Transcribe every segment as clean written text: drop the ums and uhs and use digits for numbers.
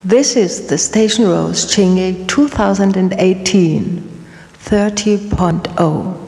This is the Station Rose Chingay 2018 30.0.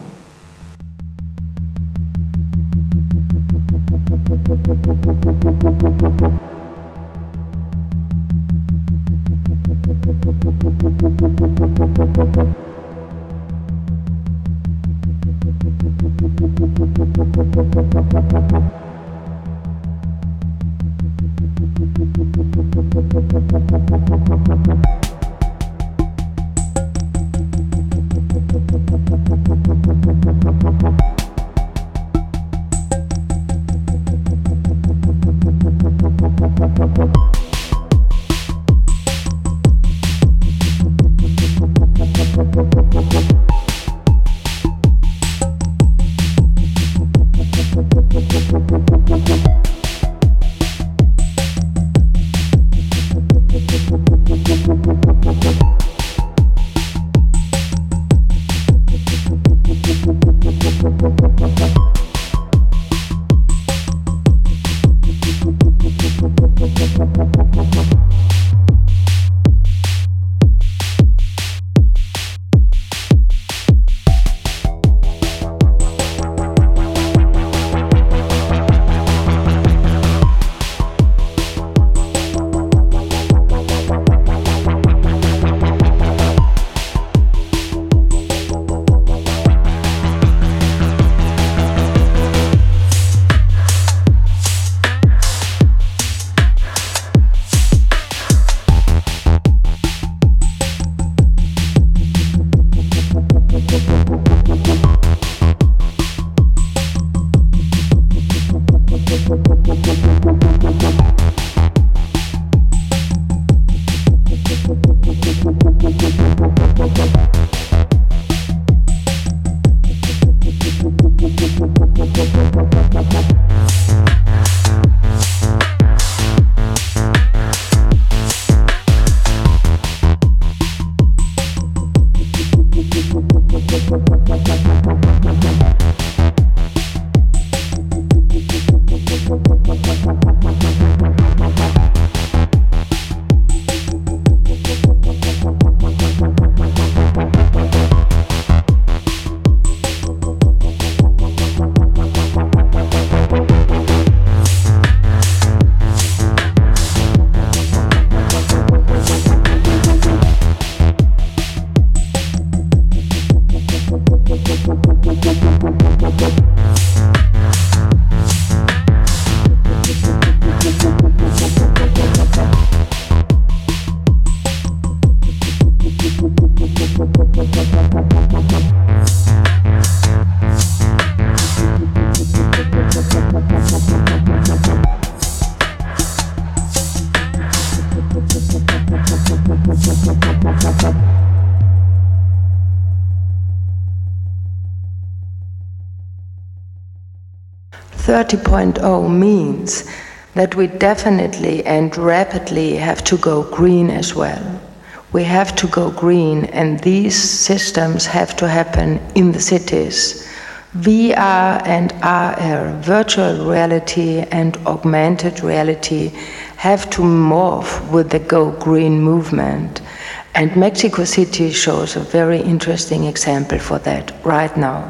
Means that we definitely and rapidly have to go green as well. We have to go green, and these systems have to happen in the cities. VR and AR, virtual reality and augmented reality, have to morph with the Go Green movement. And Mexico City shows a very interesting example for that right now.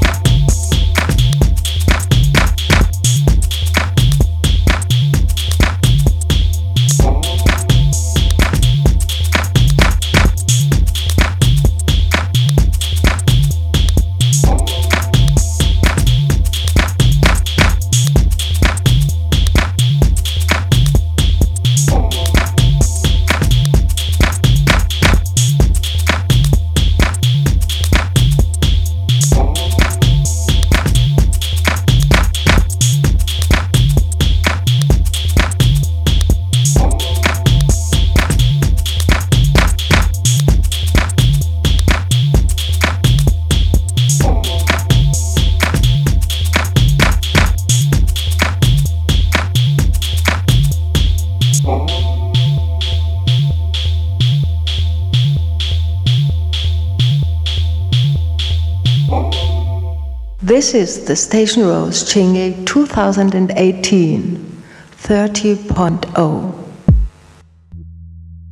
This is the Station Rose Chingay 2018 30.0.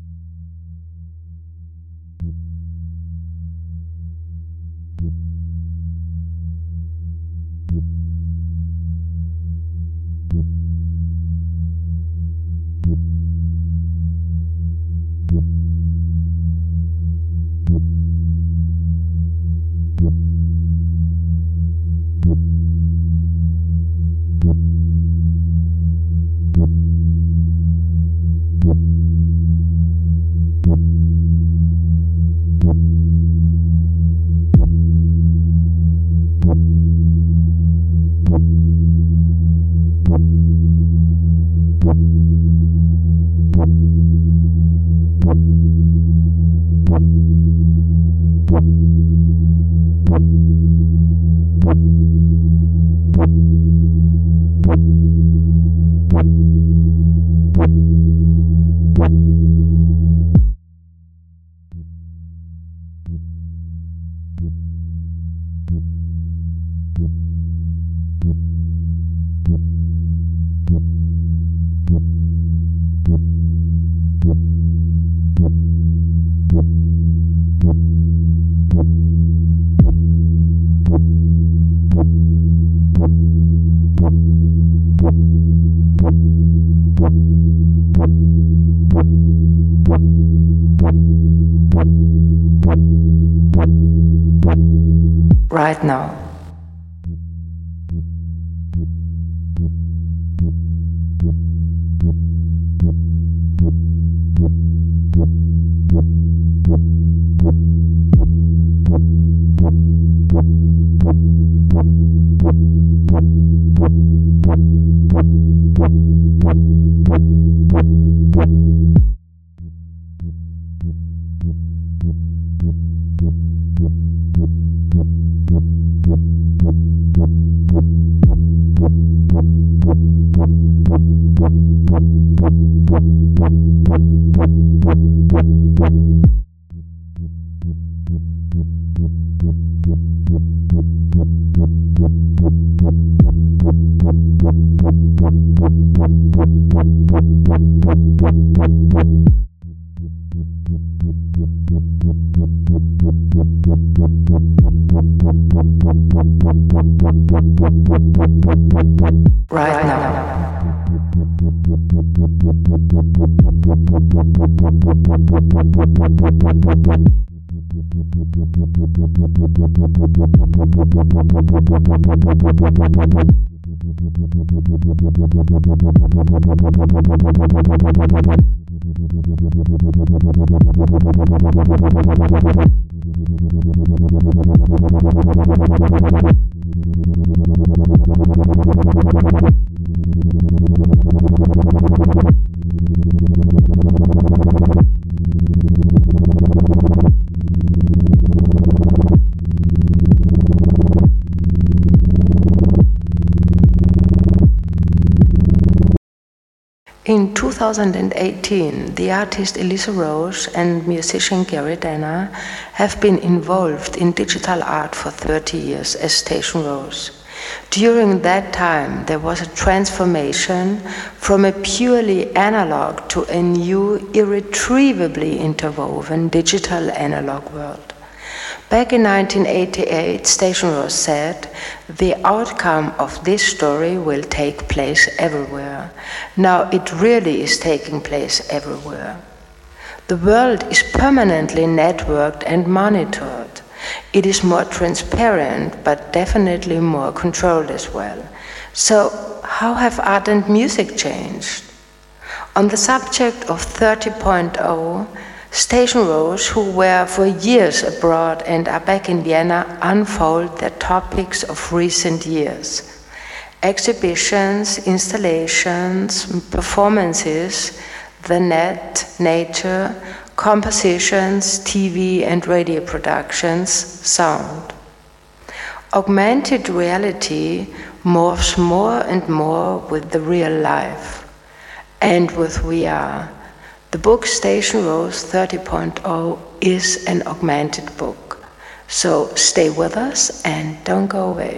right now. Right now. In 2018, the artist Elisa Rose and musician Gary Danner have been involved in digital art for 30 years as Station Rose. During that time, there was a transformation from a purely analog to a new, irretrievably interwoven digital analog world. Back in 1988, Station Rose said, "The outcome of this story will take place everywhere." Now it really is taking place everywhere. The world is permanently networked and monitored. It is more transparent, but definitely more controlled as well. So, how have art and music changed? On the subject of 30.0, Station Rose, who were for years abroad and are back in Vienna, unfold their topics of recent years. Exhibitions, installations, performances, the net, nature, compositions, TV and radio productions, sound. Augmented reality morphs more and more with the real life and with VR. The book Station Rose 30.0 is an augmented book. So stay with us and don't go away.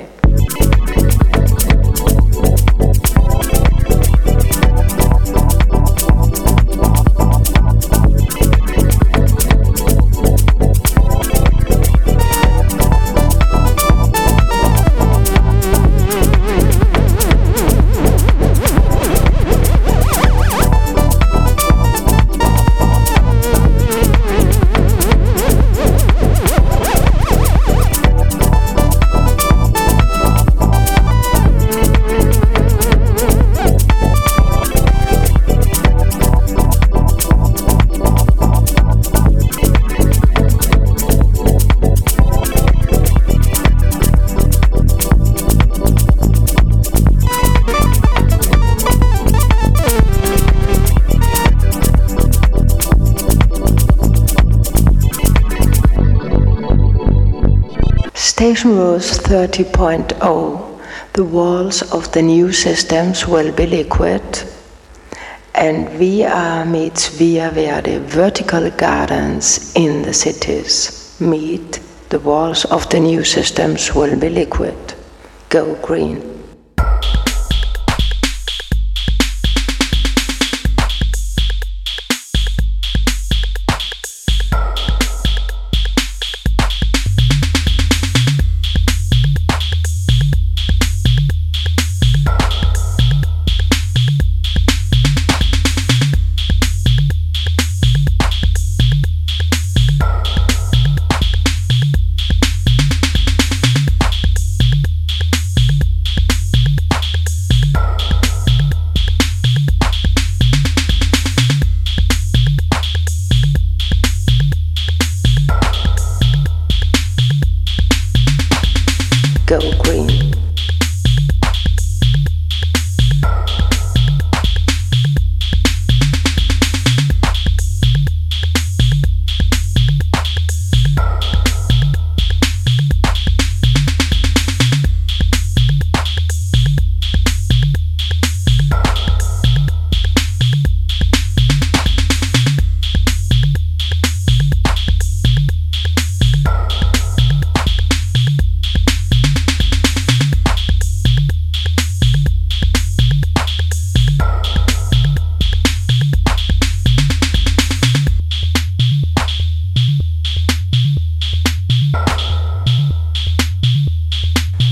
Station Rose 30.0, the walls of the new systems will be liquid, and VR meets Via Verde, vertical gardens in the cities meet the walls of the new systems will be liquid. Go green.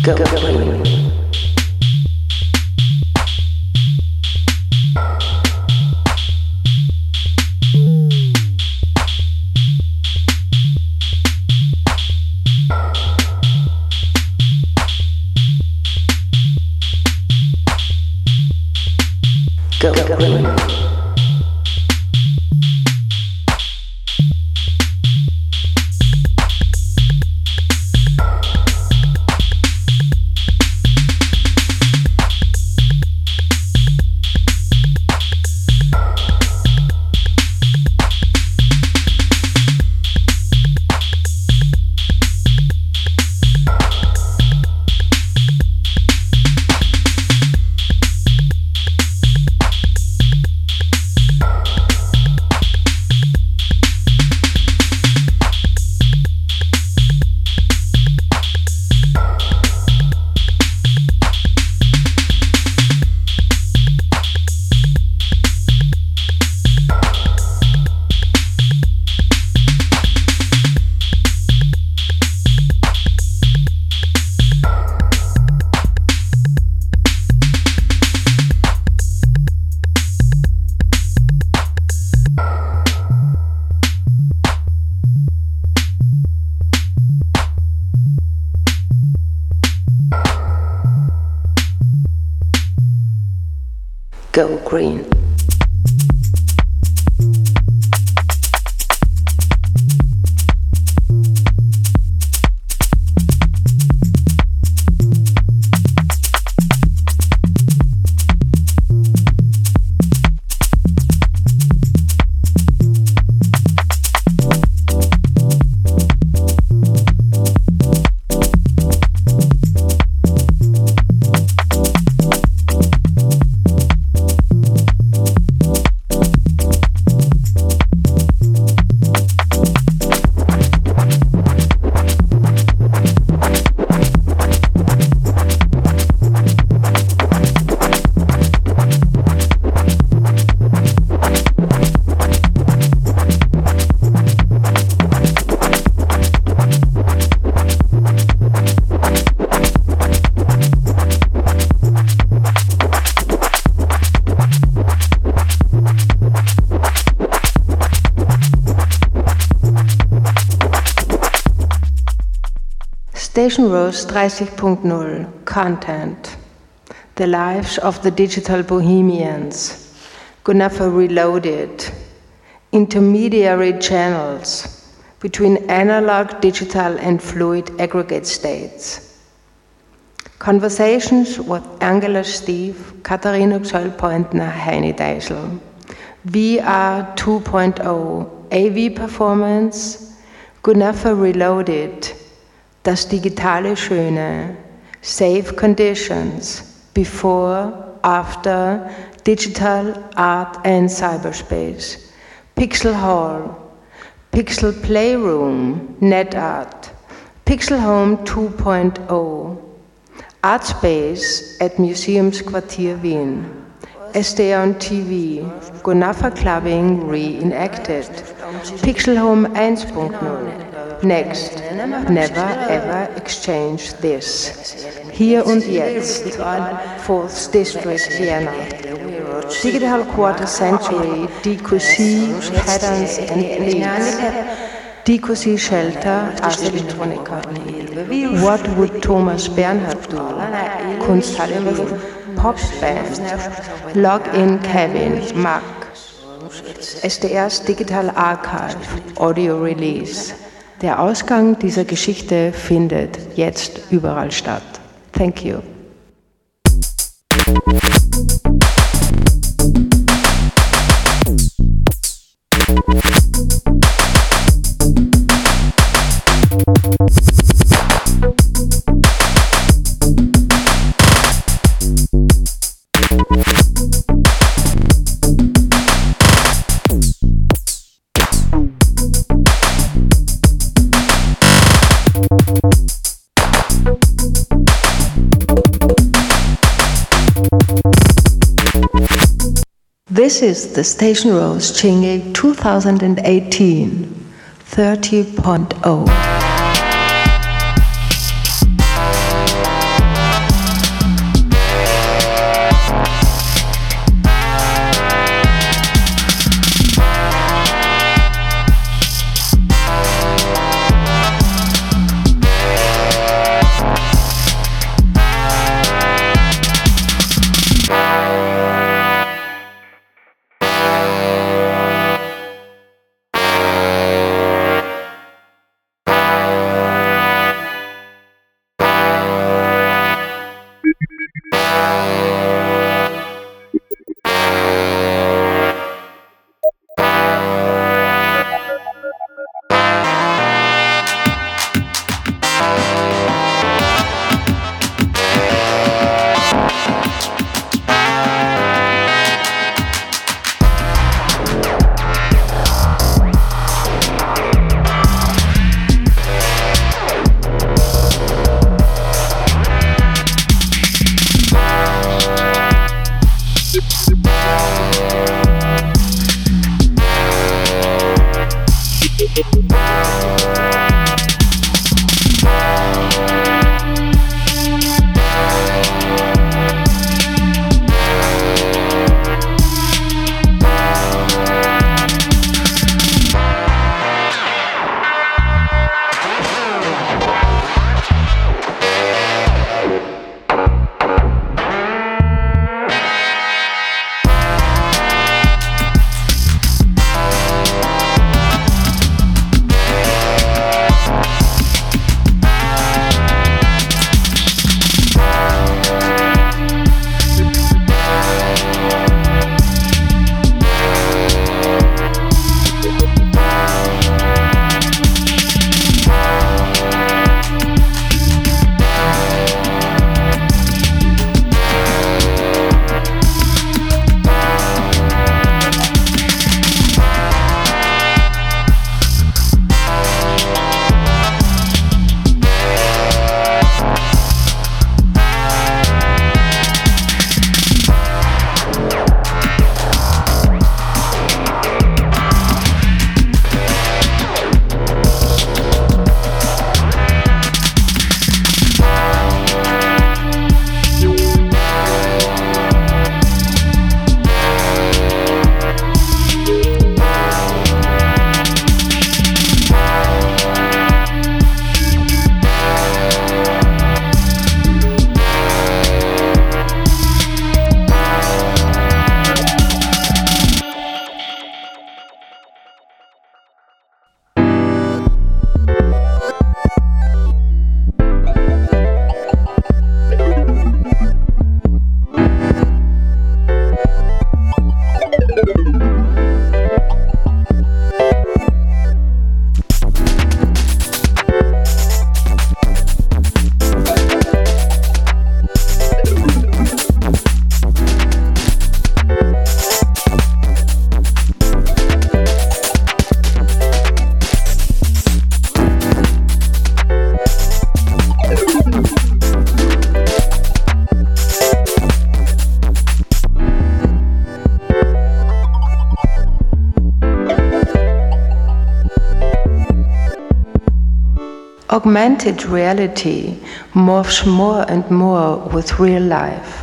Go green. Go green. Go green. Station Rose 30.0 Content. The Lives of the Digital Bohemians. Gunaffa Reloaded. Intermediary channels between analog, digital and fluid aggregate states. Conversations with Angela Steve, Katharina Xoll-Pointner, Heini Deisel. VR 2.0 AV Performance. Gunaffa Reloaded. Das digitale Schöne, Safe Conditions, Before, After, Digital Art and Cyberspace, Pixel Hall, Pixel Playroom, NetArt, Pixel Home 2.0, Art Space at Museumsquartier Wien, SD on TV, Gunaffa Clubbing Reenacted, Pixel Home 1.0, Next, Never Ever Exchange This, Hier und Jetzt, 4th District, Vienna, Digital Quarter Century, DQC, Patterns and Leads, DQC Shelter, Ars Electronica, What Would Thomas Bernhard Do, Kunsthalle Wien, Popband, Login Kevin, Mac, SDR's Digital Archive, Audio Release. Der Ausgang dieser Geschichte findet jetzt überall statt. Thank you. This is the Station Rose Chingay 2018 30.0. Augmented reality morphs more and more with real life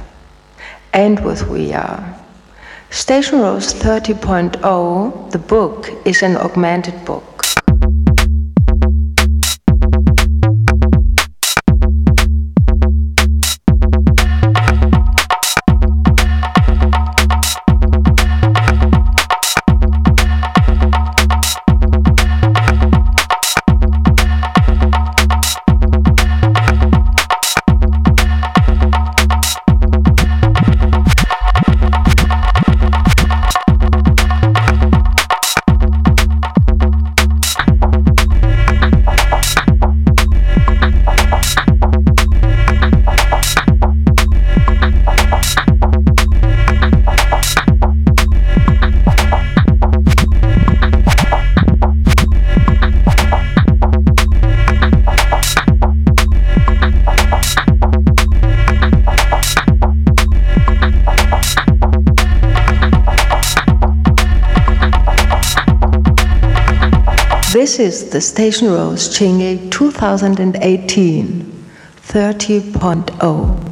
and with VR. Station Rose 30.0, the book, is an augmented book. This is the Station Rose Chingay 2018 30.0.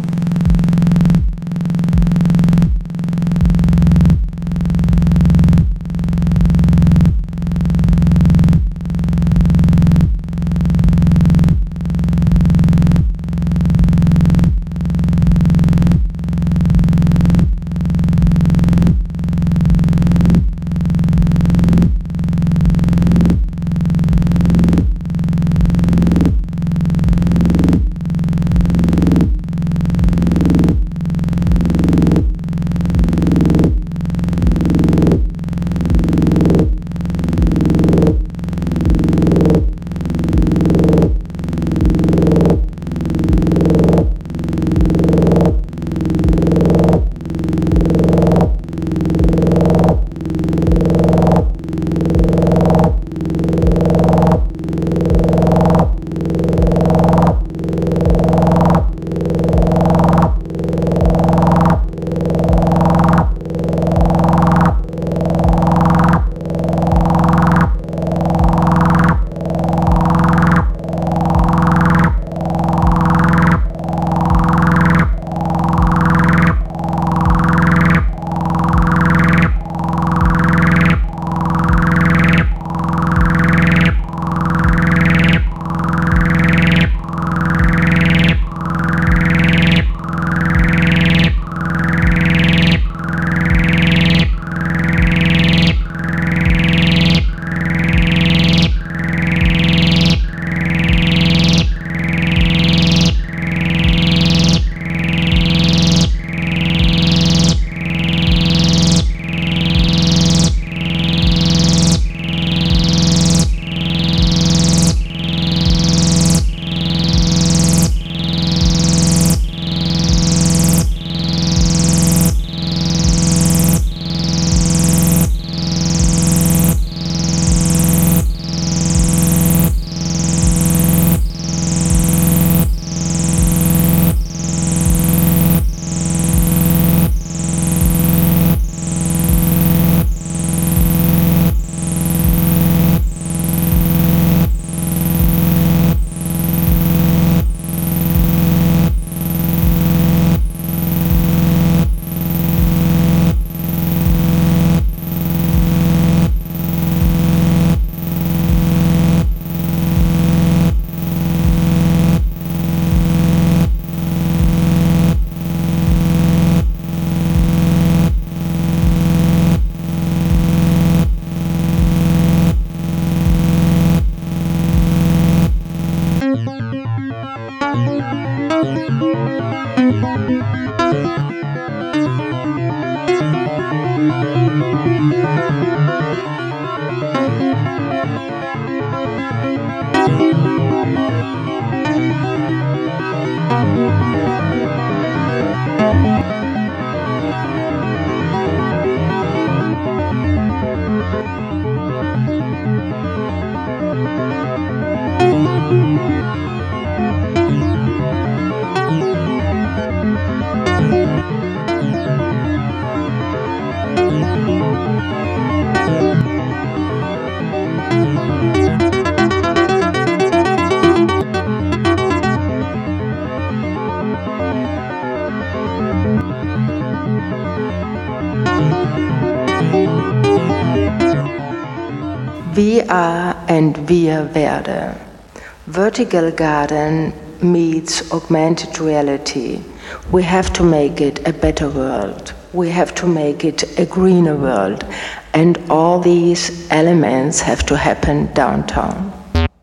We are and wir werde. Vertical garden meets augmented reality. We have to make it a better world. We have to make it a greener world. And all these elements have to happen downtown.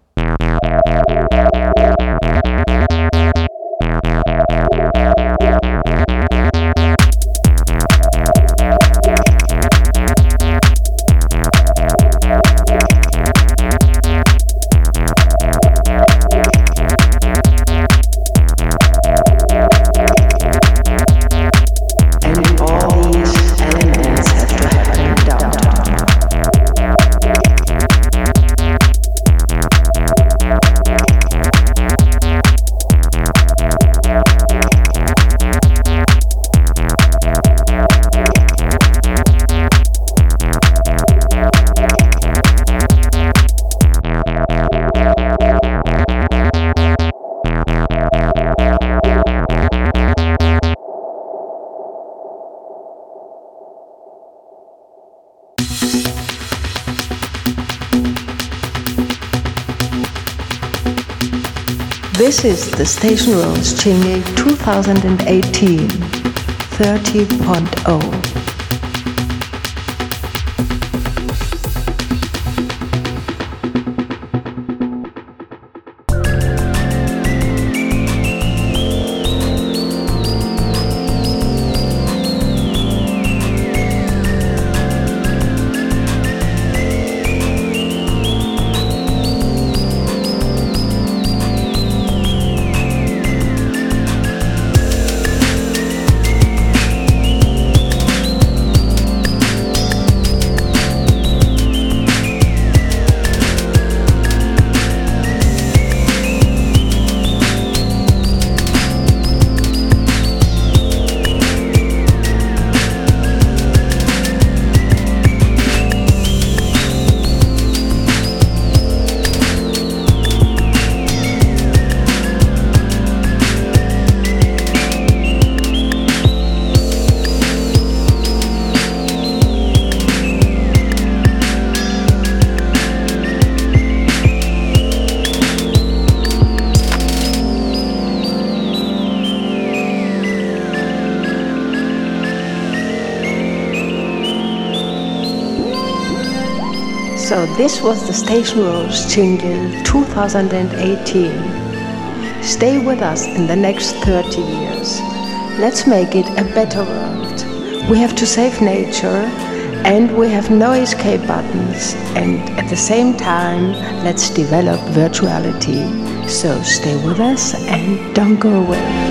This is the Station Rose Jingle 2018 30.0. So this was the Station Rose Jingle 2018. Stay with us in the next 30 years. Let's make it a better world. We have to save nature and we have no escape buttons. And at the same time, let's develop virtuality. So stay with us and don't go away.